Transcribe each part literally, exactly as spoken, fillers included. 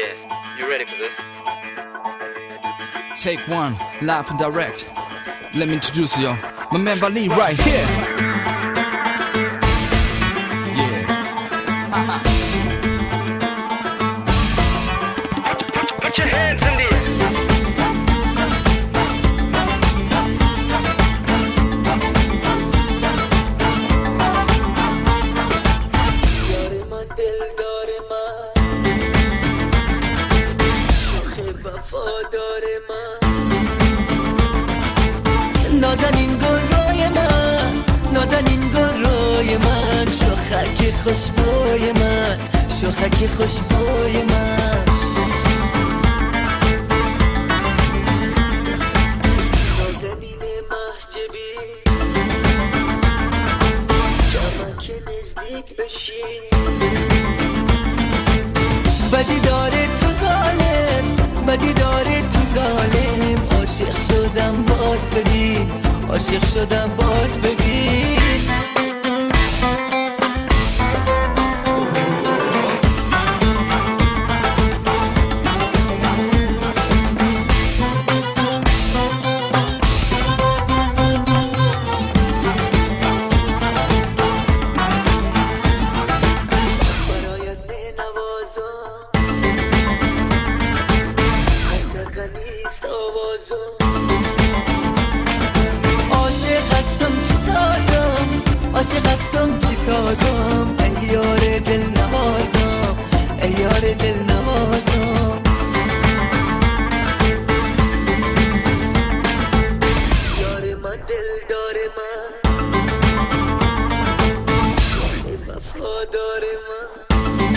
Yeah, you ready for this? Take one, live and direct. Let me introduce you, my man Vali right here. Yeah. Put your hands in the air. نازنین گلای من، نازنین گلای من، شاخک خوشبوی من، شاخک خوشبوی من. نازنین محجبی جمع که نزدیک بشی، بدی داره تو ظالم، بدی داره تو ظالم. عاشق شدم باز ببین، عاشق شدم باز ببین. برایت می نوازم، حتی نیست آوازم. عاشق هستم چی سازم، عاشق هستم چی سازم. ای یار دل نوازم، ای یار دل نوازم. یار من دلدار من، وفادار من.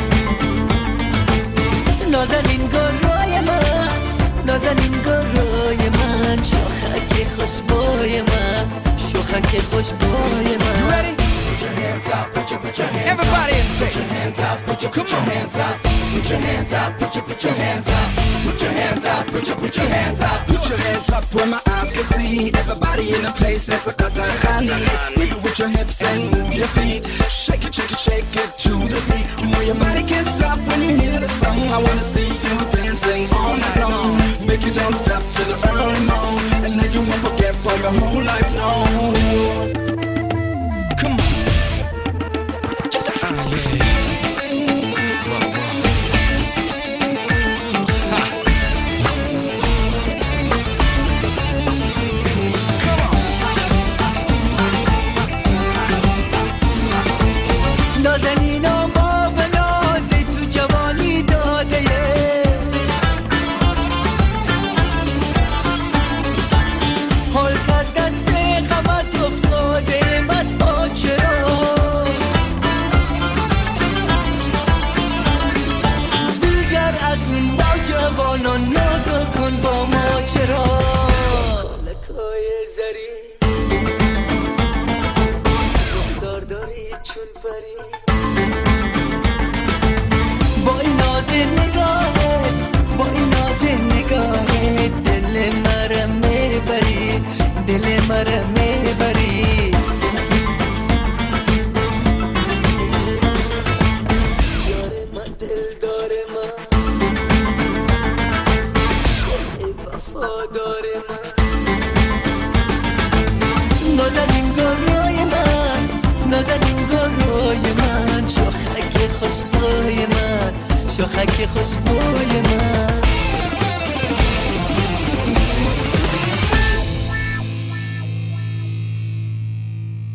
نازنین گلای من، نازنین گلای من، شاخک خوشبوی من، شاخک خوشبوی من. You ready? Put your hands up, put your, put your hands Everybody up. in the Put your hands up, put your, put your hands up. Put your hands up, put your, put your hands up. Put your hands up, put your, put your hands up. Put your hands up where my eyes can see. Everybody in the place, that's a Qatarani. Move it with your hips and move your feet. Shake it, shake it, shake it to the beat. You know your body can't stop when you hear the song. I wanna see you dancing all night long. Make you don't stop till the early morn, and then you won't forget for your whole life long. Come on. Ah, yeah. Whoa, whoa. Ha. Come on. نازنین و ما به نازی تو جوانی داده یه، حال که از دست غمت افتاده بس با چرا. دیگر اکنون با جوانان نازو کن با ما چرا. خالکای زری رخسار داری چون پری، با این ناز نگاهت، با این ناز نگاهت، دل مرا میبری، دل مرا میبری. یار من دلدار من، ای وفادار من. نازنین گلای من، نازنین گلای من، شاخک خوشبوی من، شاخک خوشبوی من.